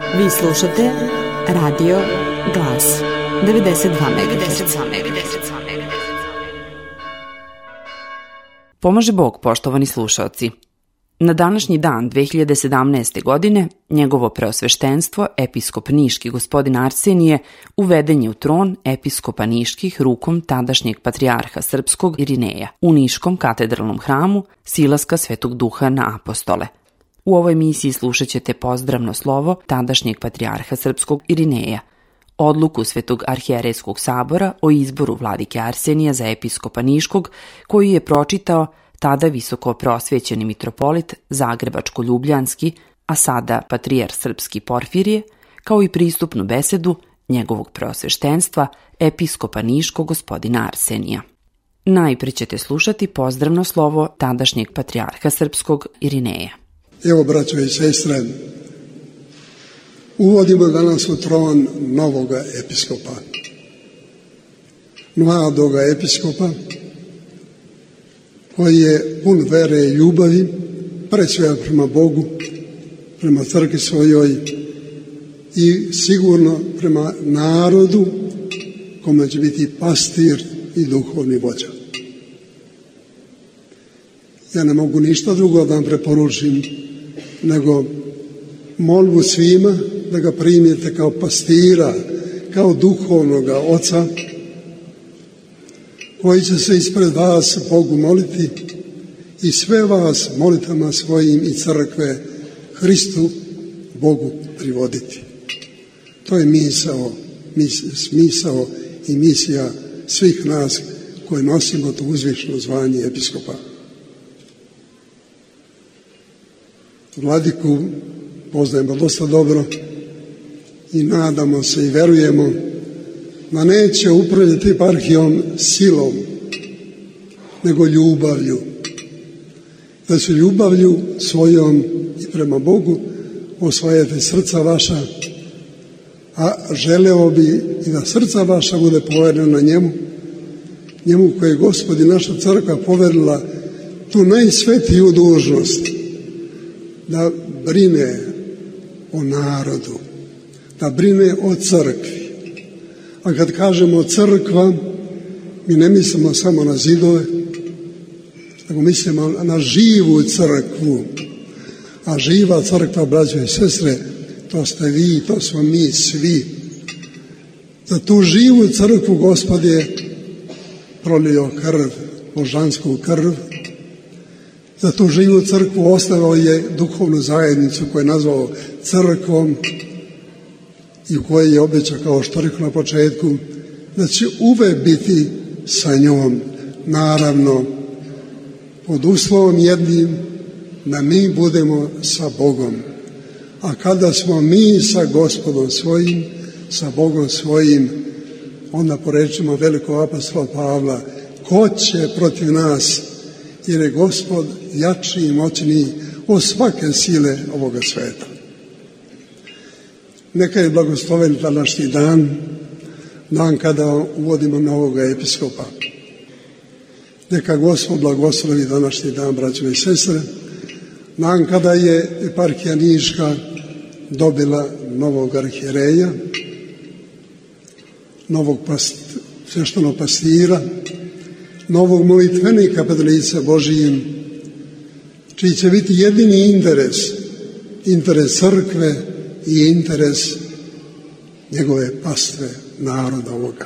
Vi slušate Radio Glas 92 MHz. Pomaže Bog, poštovani slušaoci. Na današnji dan 2017. godine njegovo preosveštenstvo, episkop niški gospodin Arsenije, uveden je u tron episkopa niških rukom tadašnjeg patrijarha srpskog Irineja u niškom katedralnom hramu Silaska Svetog Duha na apostole. U ovoj emisiji slušat ćete pozdravno slovo tadašnjeg patrijarha srpskog Irineja, odluku Svetog arhijerejskog sabora o izboru vladike Arsenija za episkopa niškog, koji je pročitao tada visoko prosvjećeni mitropolit Zagrebačko-Ljubljanski, a sada patrijar srpski Porfirije, kao i pristupnu besedu njegovog preosveštenstva episkopa niškog gospodina Arsenija. Najprije ćete slušati pozdravno slovo tadašnjeg patrijarha srpskog Irineja. Evo, braćo i sestre, uvodimo danas u tron novoga episkopa, mladoga episkopa, koji je pun vere i ljubavi, pre svega prema Bogu, prema crkvi svojoj i sigurno prema narodu, kome će biti pastir i duhovni vođa. Ja ne mogu ništa drugo da vam preporučim nego molbu svima da ga primite kao pastira, kao duhovnoga oca, koji će se ispred vas Bogu moliti i sve vas molitama svojim i crkve Hristu Bogu privoditi. To je smisao i misija svih nas koji nosimo to uzvišeno zvanje episkopa. Vladiku poznajemo dosta dobro i nadamo se i verujemo da neće upravljati eparhijom silom, nego ljubavlju. Da će ljubavlju svojom i prema Bogu osvajati srca vaša, a želeo bi i da srca vaša bude poverena njemu koji je Gospod i naša crkva poverila tu najsvetiju dužnost, da brine o narodu, da brine o crkvi. A kad kažemo crkva, mi ne mislimo samo na zidove, nego mislimo na živu crkvu. A živa crkva, braćo i sestre, to ste vi, to smo mi svi. Za tu živu crkvu Gospod je prolio krv, božansku krv. Za tu živu crkvu ostavio je duhovnu zajednicu koju je nazvao crkvom i u kojoj je obećao, kao što rekao na početku, da će uvek biti sa njom, naravno pod uslovom jednim, da mi budemo sa Bogom. A kada smo mi sa Gospodom svojim, sa Bogom svojim, onda po rečima velikog apostola Pavla, ko će protiv nas, jer je Gospod jači i moćniji od svake sile ovoga sveta. Neka je blagosloven današnji dan, dan kada uvodimo novoga episkopa. Neka Gospod blagoslovi današnji dan, braćo i sestre, dan kada je eparhija niška dobila novog arhijereja, novog sveštenog pastira, novog molitvenika pred lice Božijim, čiji će biti jedini interes crkve i interes njegove pastve, naroda ovoga.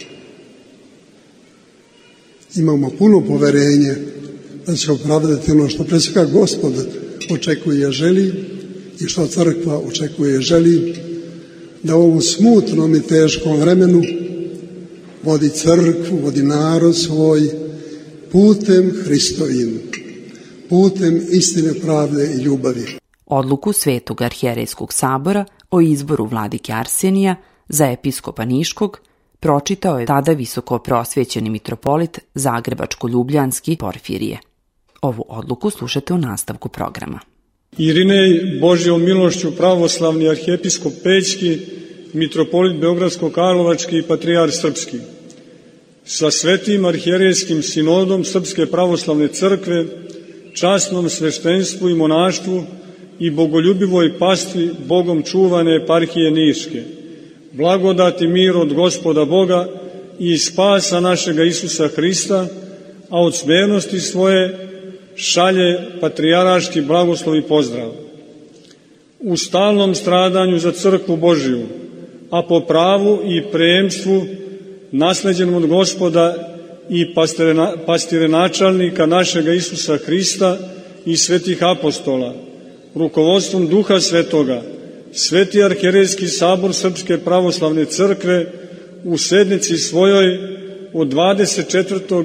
Imamo puno poverenje da će opravdati ono što pre svega Gospod očekuje i želi i što crkva očekuje i želi, da u ovom smutnom i teškom vremenu vodi crkvu, vodi narod svoj putem Hristovim, putem istine, pravde i ljubavi. Odluku Svetog arhijerejskog sabora o izboru vladike Arsenija za episkopa niškog pročitao je tada visoko prosvjećeni mitropolit Zagrebačko-Ljubljanski Porfirije. Ovu odluku slušate u nastavku programa. Irinej, Božjom milošću pravoslavni arhijepiskop Pećki, mitropolit Beogradsko-Karlovački i patrijar srpski, sa svetim arhijerejskim sinodom Srpske pravoslavne crkve, časnom sveštenstvu i monaštvu i bogoljubivoj pastvi Bogom čuvane eparhije Niške. Blagodat i mir od Gospoda Boga i spasa našega Isusa Hrista, a od smernosti svoje šalje patrijarhaški blagoslov i pozdrav. U stalnom stradanju za crkvu Božiju, a po pravu i preemstvu nasleđenom od Gospoda i pastirenačalnika našega Isusa Hrista i svetih apostola, rukovodstvom Duha Svetoga, Sveti arhijerejski sabor Srpske pravoslavne crkve u sednici svojoj od 24.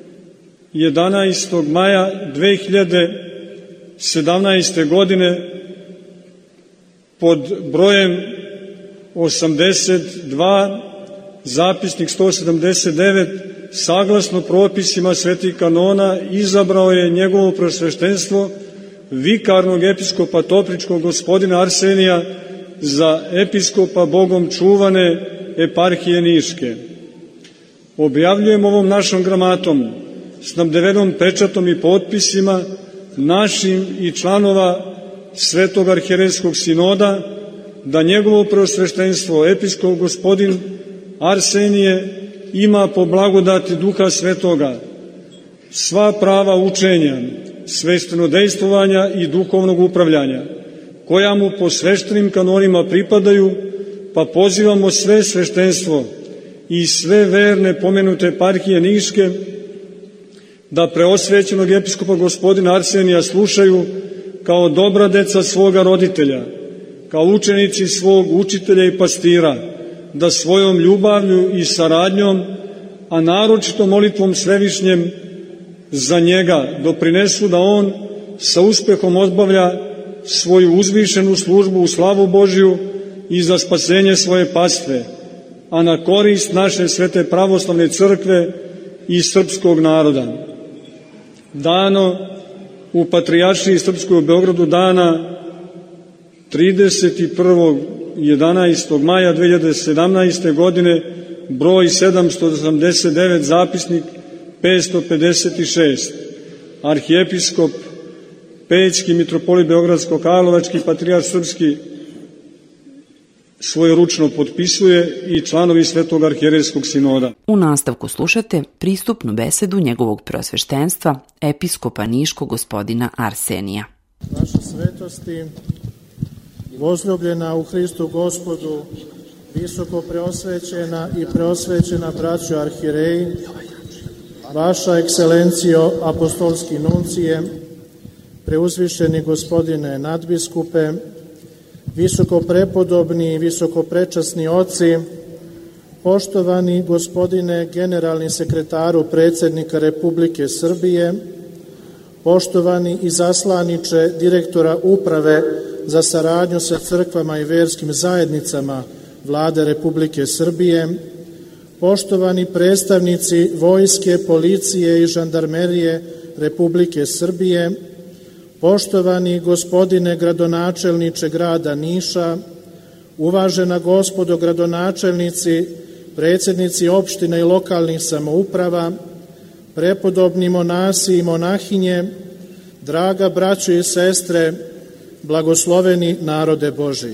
11. maja 2017. godine pod brojem 82, zapisnik 179, saglasno propisima svetih kanona, izabrao je njegovo preosveštenstvo vikarnog episkopa Topličkog gospodina Arsenija za episkopa Bogom čuvane eparhije Niške. Objavljujem ovom našom gramatom, snabdevenom pečatom i potpisima našim i članova Svetog arhijerejskog sinoda, da njegovo preosveštenstvo episkop gospodin Arsenije ima po blagodati Duha Svetoga sva prava učenja, sveštenodejstvovanja i duhovnog upravljanja, koja mu po sveštenim kanonima pripadaju, pa pozivamo sve sveštenstvo i sve verne pomenute eparhije Niške da preosvećenog episkopa gospodina Arsenija slušaju kao dobra deca svoga roditelja, kao učenici svog učitelja i pastira, da svojom ljubavlju i saradnjom, a naročito molitvom Svevišnjem za njega, doprinesu da on sa uspehom obavlja svoju uzvišenu službu u slavu Božiju i za spasenje svoje pastve, a na korist naše Svete pravoslavne crkve i srpskog naroda. Dano u Patrijaršiji Srpskoj u Beogradu dana 31. 11. maja 2017. godine, broj 789, zapisnik 556. Arhijepiskop Pećki, mitropolit Beogradsko-Karlovački, patrijarh srpski svojeručno potpisuje i članovi Svetog arhijerejskog sinoda. U nastavku slušate pristupnu besedu njegovog preosveštenstva, episkopa Niškog gospodina Arsenija. Vaše svetosti, возljubljena u Hristu Gospodu, visoko preosvećena i preosvećena braćo arhijereji, vaša ekscelencijo apostolski nuncije, preuzvišeni gospodine nadbiskupe, visoko prepodobni i visoko prečasni oci, poštovani gospodine generalni sekretaru predsjednika Republike Srbije, poštovani izaslaniče direktora Uprave za saradnju sa crkvama i verskim zajednicama Vlade Republike Srbije, poštovani predstavnici vojske, policije i žandarmerije Republike Srbije, poštovani gospodine gradonačelniče grada Niša, uvažena gospodo gradonačelnici, predsjednici opština i lokalnih samouprava, prepodobni monasi i monahinje, draga braćo i sestre, blagosloveni narode Božiji.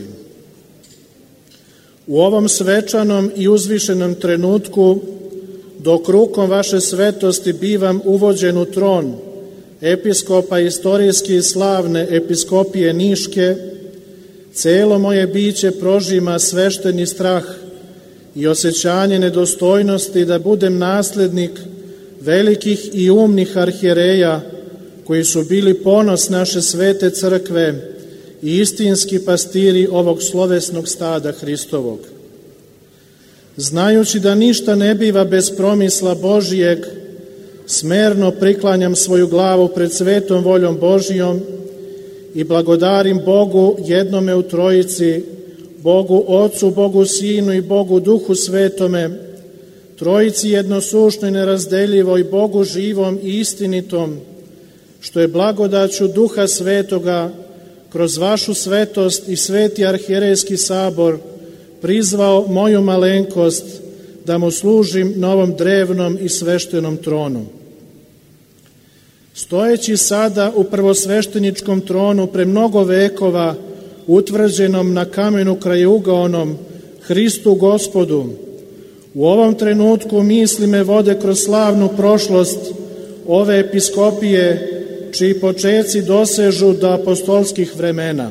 U ovom svečanom i uzvišenom trenutku, dok rukom vaše svetosti bivam uvođen u tron episkopa istorijski slavne episkopije Niške, celo moje biće prožima svešteni strah i osjećanje nedostojnosti da budem naslednik velikih i umnih arhijereja koji su bili ponos naše svete crkve i istinski pastiri ovog slovesnog stada Hristovog. Znajući da ništa ne biva bez promisla Božijeg, smerno priklanjam svoju glavu pred svetom voljom Božijom i blagodarim Bogu jednome u trojici, Bogu Otcu, Bogu Sinu i Bogu Duhu Svetome, trojici jednosušnoj, nerazdeljivoj, Bogu živom i istinitom, što je blagodaću Duha Svetoga kroz vašu svetost i Sveti arhijerejski sabor prizvao moju malenkost da mu služim na ovom drevnom i sveštenom tronu. Stojeći sada u prvosvešteničkom tronu pre mnogo vekova, utvrđenom na kamenu krajugaonom, Hristu Gospodu, u ovom trenutku misli me vode kroz slavnu prošlost ove episkopije, čiji počeci dosežu do apostolskih vremena.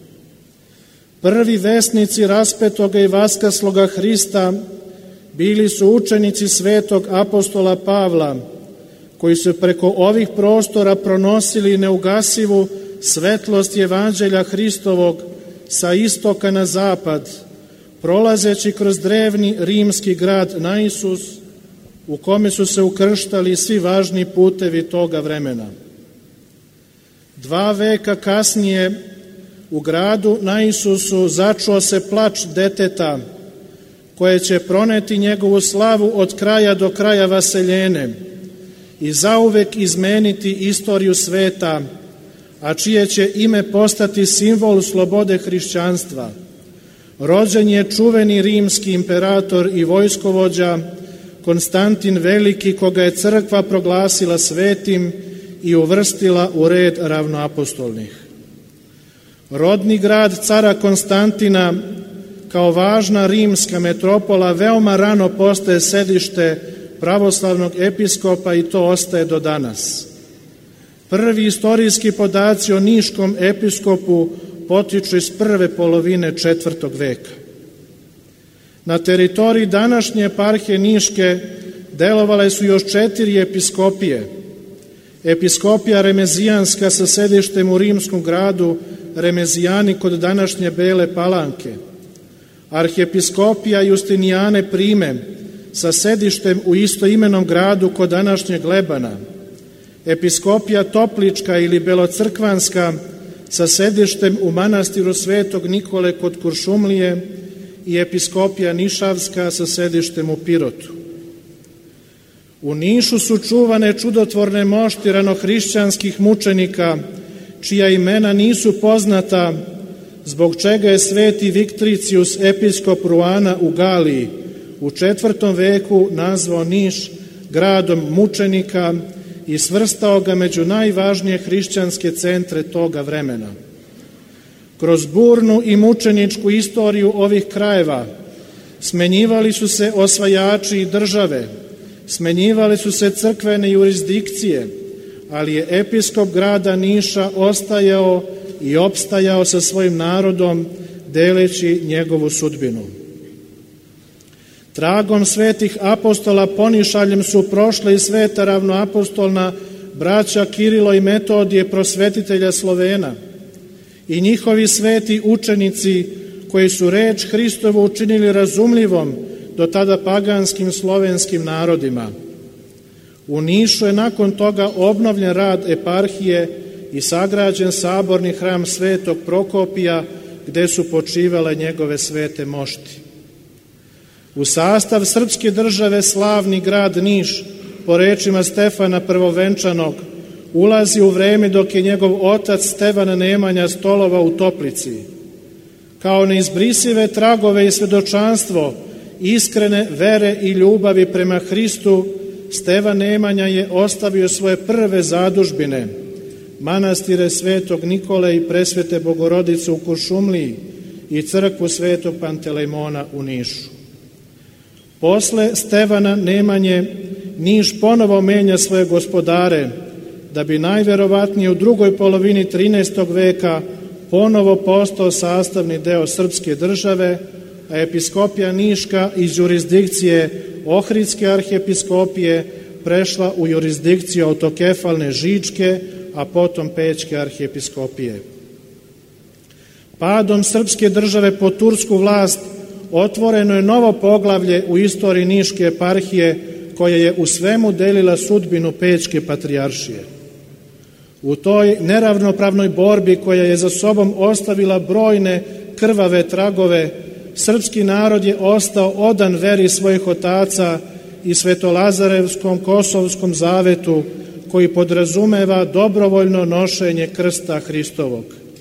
Prvi vesnici raspetoga i vaskasloga Hrista bili su učenici svetog apostola Pavla, koji su preko ovih prostora pronosili neugasivu svetlost evanđelja Hristovog sa istoka na zapad, prolazeći kroz drevni rimski grad Naisus, u kome su se ukrštali svi važni putevi toga vremena. 2 veka kasnije u gradu Naisusu začuo se plač deteta, koje će proneti njegovu slavu od kraja do kraja vaseljene i zauvek izmeniti istoriju sveta, a čije će ime postati simbol slobode hrišćanstva. Rođen je čuveni rimski imperator i vojskovođa Konstantin Veliki, koga je crkva proglasila svetim i uvrstila u red ravnoapostolnih. Rodni grad cara Konstantina, kao važna rimska metropola, veoma rano postaje sedište pravoslavnog episkopa i to ostaje do danas. Prvi istorijski podaci o niškom episkopu potiču iz prve polovine 4. veka. Na teritoriji današnje eparhije Niške delovale su još 4 episkopije. Episkopija Remezijanska sa sedištem u rimskom gradu Remezijani kod današnje Bele Palanke, arhiepiskopija Justinijane Prime sa sedištem u istoimenom gradu kod današnjeg Lebana, episkopija Toplička ili Belocrkvanska sa sedištem u manastiru Svetog Nikole kod Kuršumlije i episkopija Nišavska sa sedištem u Pirotu. U Nišu su čuvane čudotvorne mošti ranohrišćanskih mučenika, čija imena nisu poznata, zbog čega je sveti Viktricius, episkop Ruana u Galiji, u 4. veku nazvao Niš gradom mučenika i svrstao ga među najvažnije hrišćanske centre toga vremena. Kroz burnu i mučeničku istoriju ovih krajeva smenjivali su se osvajači i države, smenjivali su se crkvene jurisdikcije, ali je episkop grada Niša ostajao i opstajao sa svojim narodom, deleći njegovu sudbinu. Tragom svetih apostola Ponišaljem su prošle i sveta ravnoapostolna braća Kirilo i Metodije, prosvetitelja Slovena, i njihovi sveti učenici koji su reč Hristovu učinili razumljivom do tada paganskim slovenskim narodima. U Nišu je nakon toga obnovljen rad eparhije i sagrađen saborni hram svetog Prokopija, gde su počivale njegove svete mošti. U sastav srpske države slavni grad Niš, po rečima Stefana Prvovenčanog, ulazi u vreme dok je njegov otac Stevan Nemanja stolovao u Toplici. Kao neizbrisive tragove i svedočanstvo iskrene vere i ljubavi prema Hristu, Stevan Nemanja je ostavio svoje prve zadužbine, manastire Svetog Nikole i Presvete Bogorodice u Kuršumliji i crkvu Svetog Pantelejmona u Nišu. Posle Stevana Nemanje Niš ponovo menja svoje gospodare, da bi najverovatnije u drugoj polovini 13. veka ponovo postao sastavni deo srpske države, a episkopija Niška iz jurisdikcije Ohridske arhiepiskopije prešla u jurisdikciju autokefalne Žičke, a potom Pećke arhiepiskopije. Padom srpske države pod tursku vlast otvoreno je novo poglavlje u istoriji Niške eparhije, koja je u svemu delila sudbinu Pećke patrijaršije. U toj neravnopravnoj borbi koja je za sobom ostavila brojne krvave tragove, srpski narod je ostao odan veri svojih otaca i Svetolazarevskom Kosovskom zavetu, koji podrazumeva dobrovoljno nošenje krsta Hristovog.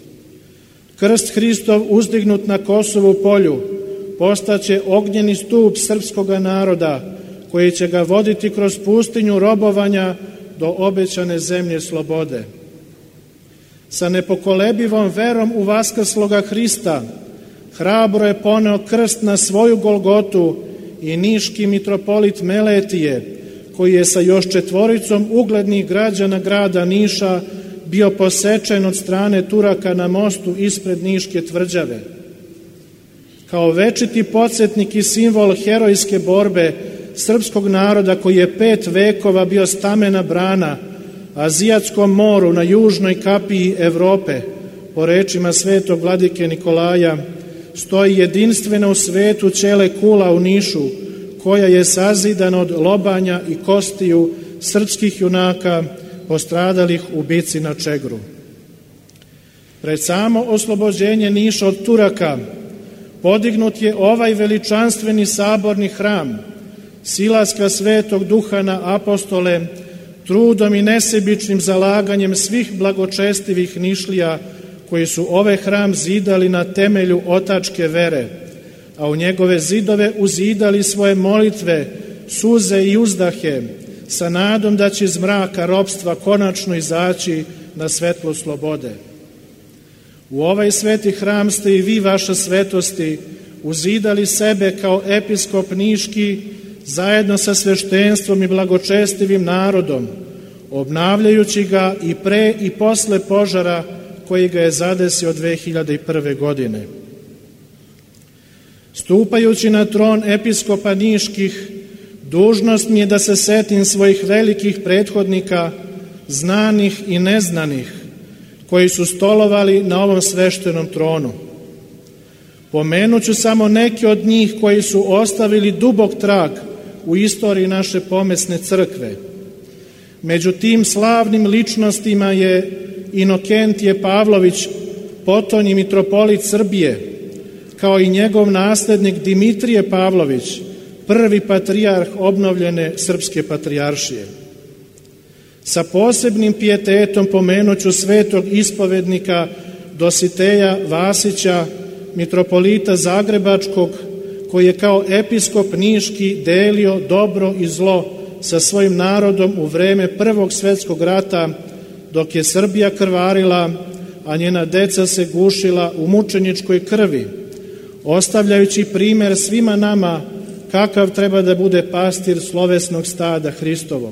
Krst Hristov uzdignut na Kosovu polju postaće ognjeni stup srpskog naroda, koji će ga voditi kroz pustinju robovanja do obećane zemlje slobode. Sa nepokolebivom verom u vaskrsloga Hrista hrabro je poneo krst na svoju Golgotu i niški mitropolit Meletije, koji je sa još 4 uglednih građana grada Niša bio posečen od strane Turaka na mostu ispred Niške tvrđave. Kao večiti podsjetnik i simbol herojske borbe srpskog naroda koji je 5 vekova bio stamena brana Azijatskom moru na južnoj kapiji Evrope, po rečima svetog vladike Nikolaja, stoji jedinstvena u svetu ćele kula u Nišu, koja je sazidana od lobanja i kostiju srpskih junaka postradalih u bici na Čegru. Pred samo oslobođenje Niša od Turaka podignut je ovaj veličanstveni saborni hram, silaska Svetog Duha na apostole, trudom i nesebičnim zalaganjem svih blagočestivih Nišlija koji su ovaj hram zidali na temelju otačke vere, a u njegove zidove uzidali svoje molitve, suze i uzdahe, sa nadom da će iz mraka ropstva konačno izaći na svetlo slobode. U ovaj sveti hram ste i vi, vaša svetosti, uzidali sebe kao episkop niški, zajedno sa sveštenstvom i blagočestivim narodom, obnavljajući ga i pre i posle požara koji ga je zadesio 2001. godine. Stupajući na tron episkopa niških, dužnost mi je da se setim svojih velikih prethodnika, znanih i neznanih, koji su stolovali na ovom sveštenom tronu. Pomenuću samo neke od njih koji su ostavili dubok trag u istoriji naše pomesne crkve. Među tim slavnim ličnostima je Inokentije Pavlović, potonji mitropolit Srbije, kao i njegov naslednik Dimitrije Pavlović, prvi patrijarh obnovljene Srpske patrijaršije. Sa posebnim pijetetom pomenuću svetog ispovednika Dositeja Vasića, mitropolita Zagrebačkog, koji je kao episkop niški delio dobro i zlo sa svojim narodom u vreme Prvog svetskog rata, dok je Srbija krvarila, a njena deca se gušila u mučeničkoj krvi, ostavljajući primer svima nama kakav treba da bude pastir slovesnog stada Hristovog.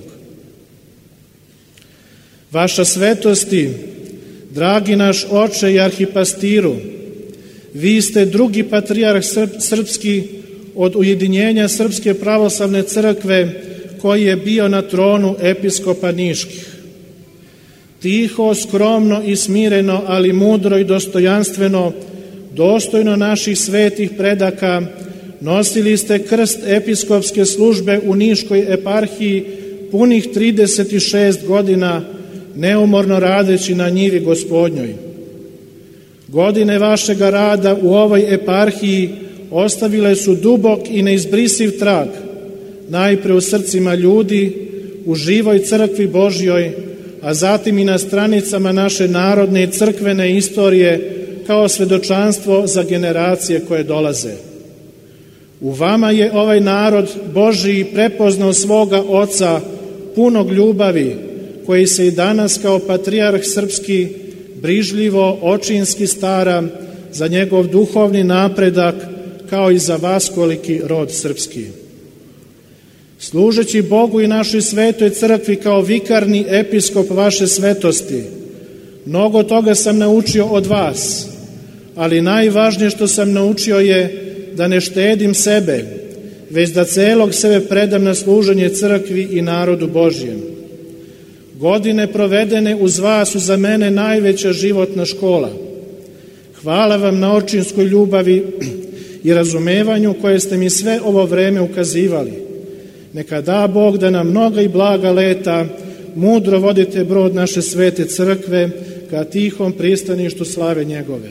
Vaša svetosti, dragi naš oče i arhipastiru, vi ste drugi patrijarh srpski od ujedinjenja Srpske pravoslavne crkve koji je bio na tronu episkopa niških. Tiho, skromno i smireno, ali mudro i dostojanstveno, dostojno naših svetih predaka, nosili ste krst episkopske službe u Niškoj eparhiji punih 36 godina, neumorno radeći na njivi Gospodnjoj. Godine vašega rada u ovoj eparhiji ostavile su dubok i neizbrisiv trag, najpre u srcima ljudi, u živoj crkvi Božjoj, a zatim i na stranicama naše narodne i crkvene istorije kao svedočanstvo za generacije koje dolaze. U vama je ovaj narod Božji prepoznao svoga Oca, punog ljubavi, koji se i danas kao patrijarh srpski brižljivo, očinski stara za njegov duhovni napredak, kao i za vaskoliki rod srpski. Služeći Bogu i našoj svetoj crkvi kao vikarni episkop vaše svetosti, mnogo toga sam naučio od vas, ali najvažnije što sam naučio je da ne štedim sebe, već da celog sebe predam na služenje crkvi i narodu Božjem. Godine provedene uz vas su za mene najveća životna škola. Hvala vam na očinskoj ljubavi i razumevanju koje ste mi sve ovo vreme ukazivali. Neka da Bog da nam mnoga i blaga leta mudro vodite brod naše svete crkve ka tihom pristaništu slave njegove.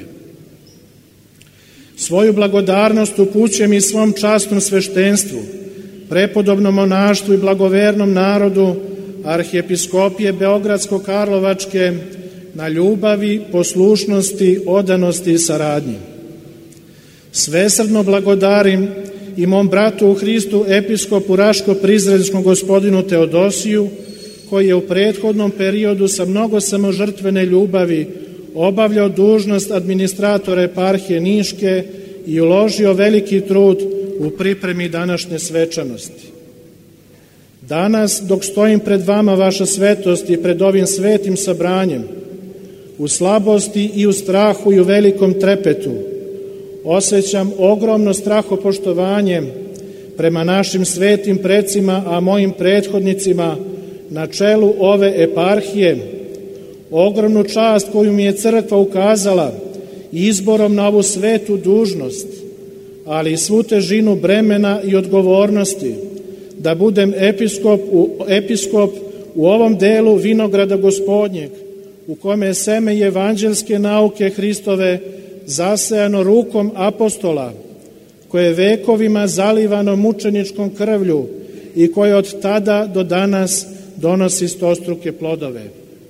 Svoju blagodarnost upućujem i svom časnom sveštenstvu, prepodobnom monaštvu i blagovernom narodu Arhijepiskopije Beogradsko-Karlovačke na ljubavi, poslušnosti, odanosti i saradnji. Svesrdno blagodarim i mom bratu u Hristu, episkopu Raško-Prizrenskom gospodinu Teodosiju, koji je u prethodnom periodu sa mnogo samožrtvene ljubavi obavljao dužnost administratora eparhije Niške i uložio veliki trud u pripremi današnje svečanosti. Danas, dok stojim pred vama, vaša svetost, i pred ovim svetim sabranjem, u slabosti i u strahu i u velikom trepetu, osjećam ogromno strahopoštovanje prema našim svetim precima, a mojim prethodnicima na čelu ove eparhije, ogromnu čast koju mi je crkva ukazala izborom na ovu svetu dužnost, ali i svu težinu bremena i odgovornosti da budem episkop u ovom delu vinograda Gospodnjeg, u kome je seme evanđelske nauke Hristove zasejano rukom apostola, koje je vekovima zalivano mučeničkom krvlju i koje od tada do danas donosi stostruke plodove.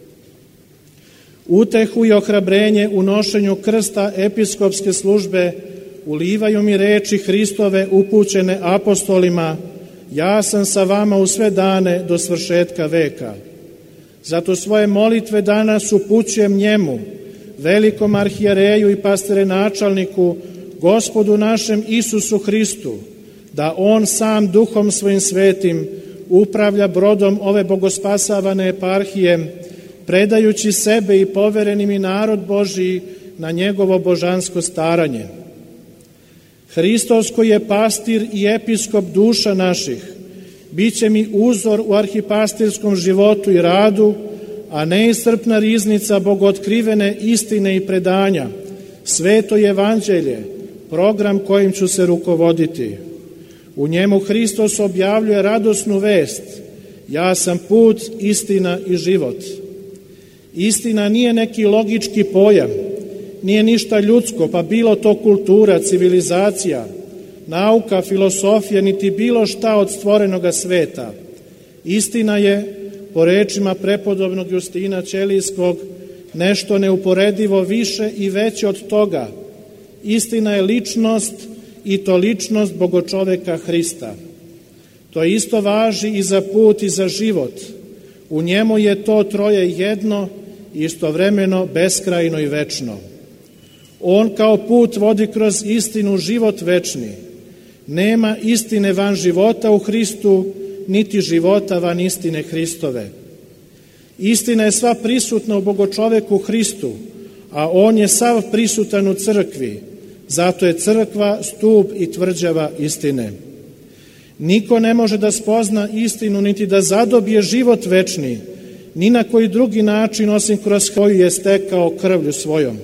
Utehu i ohrabrenje u nošenju krsta episkopske službe ulivaju mi reči Hristove upućene apostolima: ja sam sa vama u sve dane do svršetka veka. Zato svoje molitve danas upućujem njemu, velikom arhijereju i pasterenačalniku, Gospodu našem Isusu Hristu, da on sam duhom svojim svetim upravlja brodom ove bogospasavane eparhije, predajući sebe i poverenim i narod Božiji na njegovo božansko staranje. Hristos, koji je pastir i episkop duša naših, bit će mi uzor u arhipastirskom životu i radu, a neiscrpna riznica bogootkrivene istine i predanja, sveto evanđelje, program kojim ću se rukovoditi. U njemu Hristos objavljuje radosnu vest: ja sam put, istina i život. Istina nije neki logički pojam, nije ništa ljudsko, pa bilo to kultura, civilizacija, nauka, filosofija, niti bilo šta od stvorenoga sveta. Istina je, po rečima prepodobnog Justina Ćelijskog, nešto neuporedivo više i veće od toga. Istina je ličnost, i to ličnost bogočoveka Hrista. To isto važi i za put i za život. U njemu je to troje jedno, istovremeno beskrajno i večno. On kao put vodi kroz istinu život večni. Nema istine van života u Hristu, niti života van istine Hristove. Istina je sva prisutna u bogočoveku Hristu, a on je sav prisutan u crkvi. Zato je crkva stub i tvrđava istine. Niko ne može da spozna istinu, niti da zadobije život večni, ni na koji drugi način osim kroz koju je stekao krvlju svojom.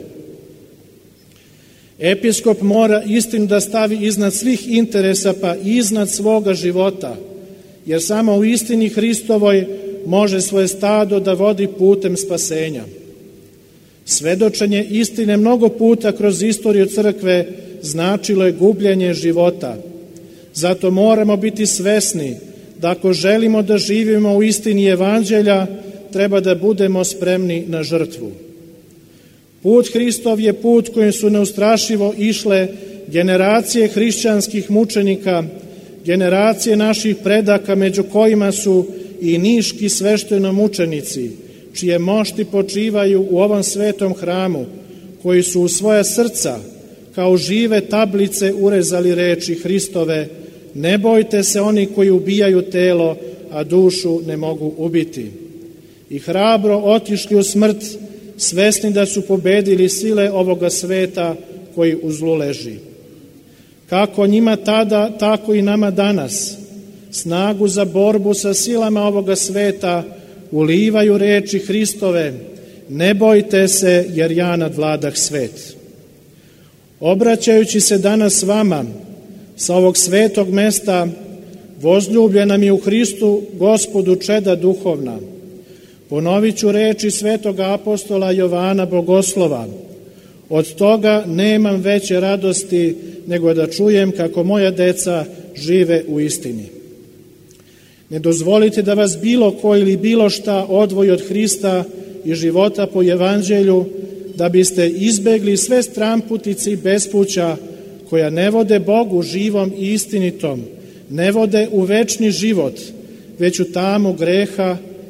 Episkop mora istinu da stavi iznad svih interesa, pa i iznad svoga života, jer samo u istini Hristovoj može svoje stado da vodi putem spasenja. Svedočenje istine mnogo puta kroz istoriju crkve značilo je gubljenje života. Zato moramo biti svesni da ako želimo da živimo u istini evanđelja, treba da budemo spremni na žrtvu. Put Hristov je put kojim su neustrašivo išle generacije hrišćanskih mučenika, generacije naših predaka, među kojima su i niški sveštenomučenici, čije mošti počivaju u ovom svetom hramu, koji su u svoja srca kao žive tablice urezali reči Hristove: ne bojte se oni koji ubijaju telo, a dušu ne mogu ubiti. I hrabro otišli u smrt, svesni da su pobedili sile ovoga sveta koji u zlu leži. Kako njima tada, tako i nama danas snagu za borbu sa silama ovoga sveta ulivaju reči Hristove: ne bojte se, jer ja nadvladah svet. Obraćajući se danas vama sa ovog svetog mesta, vozljubljena mi u Hristu Gospodu čeda duhovna, ponovit ću reči svetoga apostola Jovana Bogoslova: od toga nemam veće radosti nego da čujem kako moja deca žive u istini. Ne dozvolite da vas bilo ko ili bilo šta odvoji od Hrista i života po evanđelju, da biste izbegli sve stramputice i bespuća koja ne vode Bogu živom i istinitom, ne vode u večni život, već u tamu greha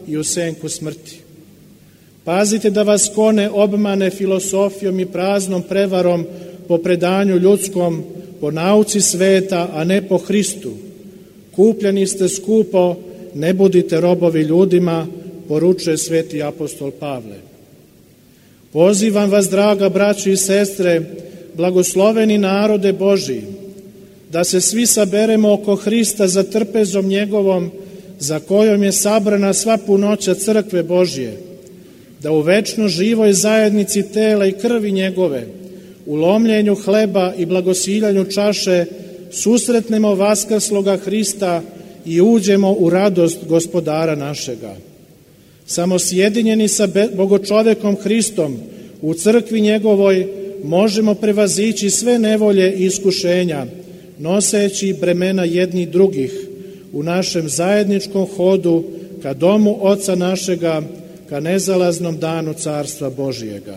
i u senku smrti. Pazite da vas ko ne obmane filosofijom i praznom prevarom po predanju ljudskom, po nauci sveta, a ne po Hristu. Kupljeni ste skupo, ne budite robovi ljudima, poručuje sveti apostol Pavle. Pozivam vas, draga braćo i sestre, blagosloveni narode Božiji, da se svi saberemo oko Hrista za trpezom njegovom, za kojom je sabrana sva punoća crkve Božije, da u večno živoj zajednici tela i krvi njegove, u lomljenju hleba i blagosiljanju čaše, susretnemo vaskrsloga Hrista i uđemo u radost Gospodara našega. Samo sjedinjeni sa Bogočovekom Hristom u crkvi njegovoj možemo prevazići sve nevolje i iskušenja, noseći bremena jedni drugih u našem zajedničkom hodu ka domu Oca našega, ka nezalaznom danu Carstva Božijega.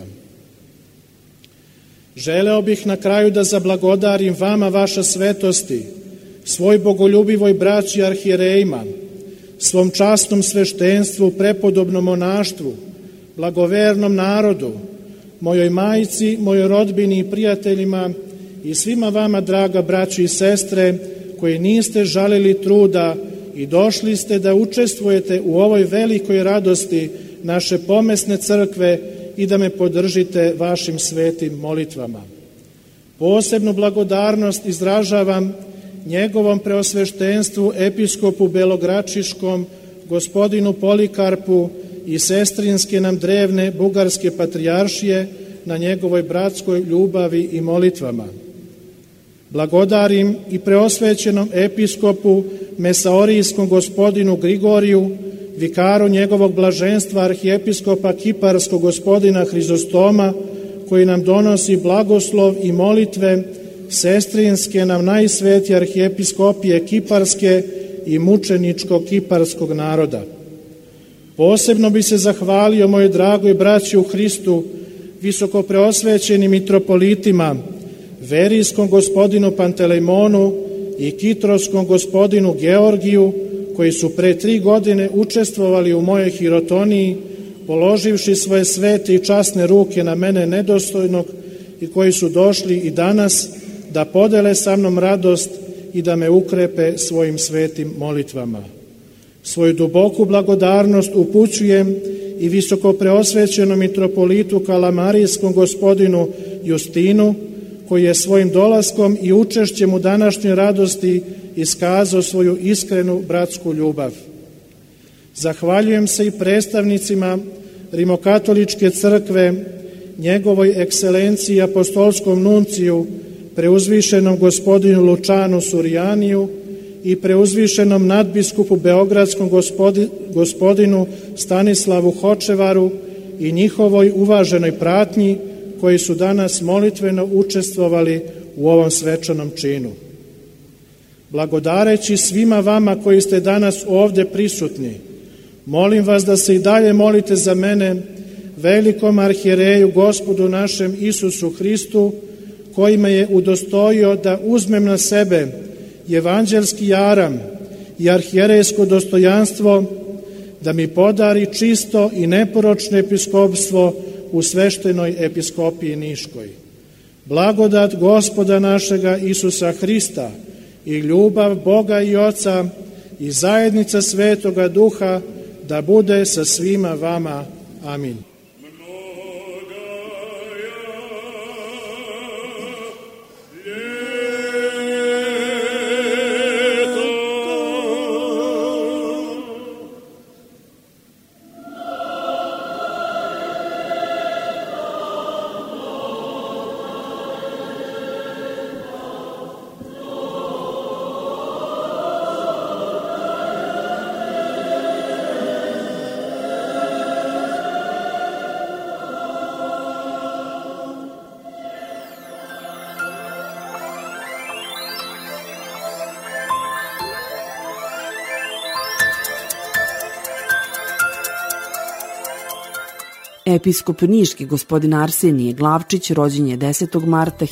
Želeo bih na kraju da zablagodarim vama, vaša svetosti, svoj bogoljubivoj braći arhijerejima, svom časnom sveštenstvu, prepodobnom monaštvu, blagovernom narodu, mojoj majici, mojoj rodbini i prijateljima i svima vama, draga braći i sestre, koji niste žalili truda i došli ste da učestvujete u ovoj velikoj radosti naše pomesne crkve i da me podržite vašim svetim molitvama. Posebnu blagodarnost izražavam njegovom preosveštenstvu episkopu Belogračiškom, gospodinu Polikarpu i sestrinske nam drevne bugarske patrijaršije na njegovoj bratskoj ljubavi i molitvama. Blagodarim i preosvećenom episkopu Mesaorijskom gospodinu Grigoriju, vikaru njegovog blaženstva arhijepiskopa Kiparskog gospodina Hrizostoma, koji nam donosi blagoslov i molitve sestrinske nam najsvetije arhijepiskopije Kiparske i mučeničkog kiparskog naroda. Posebno bi se zahvalio mojoj dragoj braći u Hristu, visoko preosvećenim mitropolitima, Verijskom gospodinu Pantelejmonu i Kitroskom gospodinu Georgiju, koji su pre 3 godine učestvovali u mojoj hirotoniji, položivši svoje svete i časne ruke na mene nedostojnog i koji su došli i danas da podele sa mnom radost i da me ukrepe svojim svetim molitvama. Svoju duboku blagodarnost upućujem i visoko preosvećenom mitropolitu Kalamarijskom gospodinu Justinu, koji je svojim dolaskom i učešćem u današnjoj radosti iskazao svoju iskrenu bratsku ljubav. Zahvaljujem se i predstavnicima Rimokatoličke crkve, njegovoj ekscelenciji apostolskom nunciju, preuzvišenom gospodinu Lučanu Surijaniju i preuzvišenom nadbiskupu Beogradskom gospodinu Stanislavu Hočevaru i njihovoj uvaženoj pratnji, koji su danas molitveno učestvovali u ovom svečanom činu. Blagodareći svima vama koji ste danas ovde prisutni, molim vas da se i dalje molite za mene, velikom arhijereju Gospodu našem Isusu Hristu, koji me je udostojio da uzmem na sebe evanđelski jaram i arhijerejsko dostojanstvo, da mi podari čisto i neporočno episkopstvo u sveštenoj episkopiji Niškoj. Blagodat Gospoda našega Isusa Hrista i ljubav Boga i Oca i zajednica Svetoga Duha da bude sa svima vama. Amin. Episkop niški gospodin Arsenije Glavčić rođen je 10. marta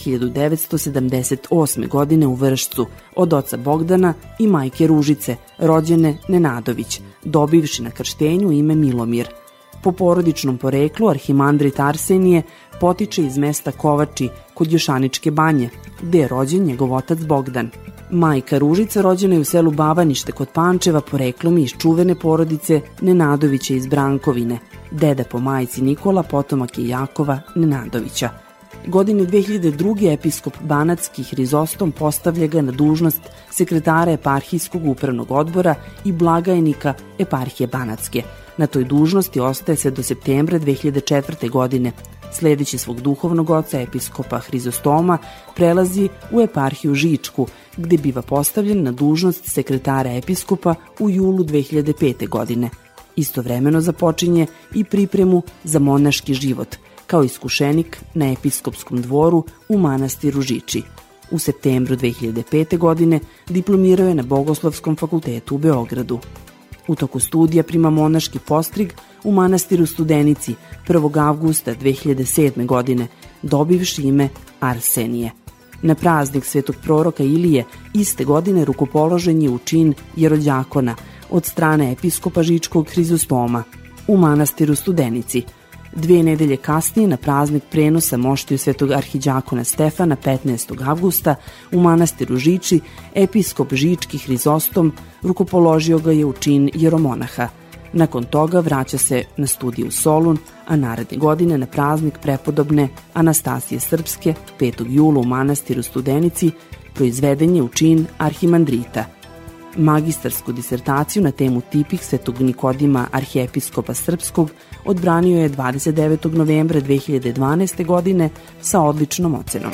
1978. godine u Vršcu od oca Bogdana i majke Ružice, rođene Nenadović, dobivši na krštenju ime Milomir. Po porodičnom poreklu arhimandrit Arsenije potiče iz mesta Kovači kod Jošaničke banje, gde je rođen njegov otac Bogdan. Majka Ružica rođena je u selu Bavanište kod Pančeva, poreklom iz čuvene porodice Nenadovića iz Brankovine. Deda po majci Nikola potomak je Jakova Nenadovića. Godine 2002. episkop Banatski Hrizostom postavlja ga na dužnost sekretara eparhijskog upravnog odbora i blagajnika eparhije Banatske. Na toj dužnosti ostaje se do septembra 2004. godine. Sledeći svog duhovnog oca, episkopa Hrizostoma, prelazi u eparhiju Žičku, gde biva postavljen na dužnost sekretara episkopa u julu 2005. godine. Istovremeno započinje i pripremu za monaški život, kao iskušenik na episkopskom dvoru u manastiru Žiči. U septembru 2005. godine diplomirao je na Bogoslovskom fakultetu u Beogradu. U toku studija prima monaški postrig u manastiru Studenici 1. avgusta 2007. godine, dobivši ime Arsenije. Na praznik svetog proroka Ilije iste godine rukopoložen je u čin jerođakona od strane episkopa Žičkog Hrizostoma u manastiru Studenici. 2 nedelje kasnije, na praznik prenosa moštiju svetog arhiđakona Stefana 15. avgusta u manastiru Žiči, episkop Žički Hrizostom rukopoložio ga je u čin jeromonaha. Nakon toga vraća se na studije u Solun, a naredne godine na praznik prepodobne Anastasije Srpske 5. jula u manastiru Studenici proizveden je u čin arhimandrita. Magistarsku disertaciju na temu tipik svetog Nikodima arhijepiskopa Srpskog odbranio je 29. novembra 2012. godine sa odličnom ocenom.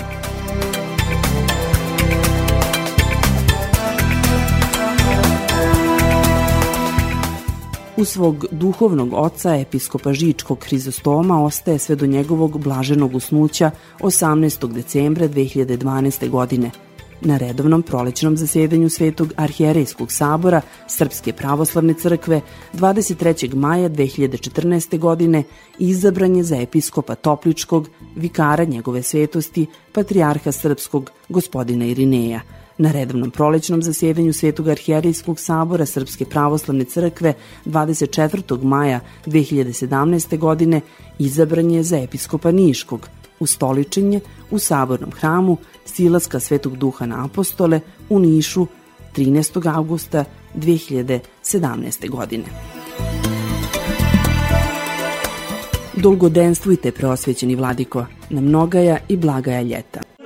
U svog duhovnog oca, episkopa Žičkog Hrizostoma, ostaje sve do njegovog blaženog usnuća 18. decembra 2012. godine. Na redovnom prolećnom zasedanju Svetog arhijerejskog sabora Srpske pravoslavne crkve 23. maja 2014. godine izabran je za episkopa Topličkog, vikara njegove svetosti, patrijarha srpskog gospodina Irineja. Na redovnom prolećnom zasedanju Svetog arhijerejskog sabora Srpske pravoslavne crkve 24. maja 2017. godine izabran je za episkopa Niškog, ustoličen je u sabornom hramu Silaska Svetog Duha na Apostole u Nišu 13. avgusta 2017. godine. Dolgodenstvujte, preosvećeni vladiko, na mnogaja i blagaja ljeta.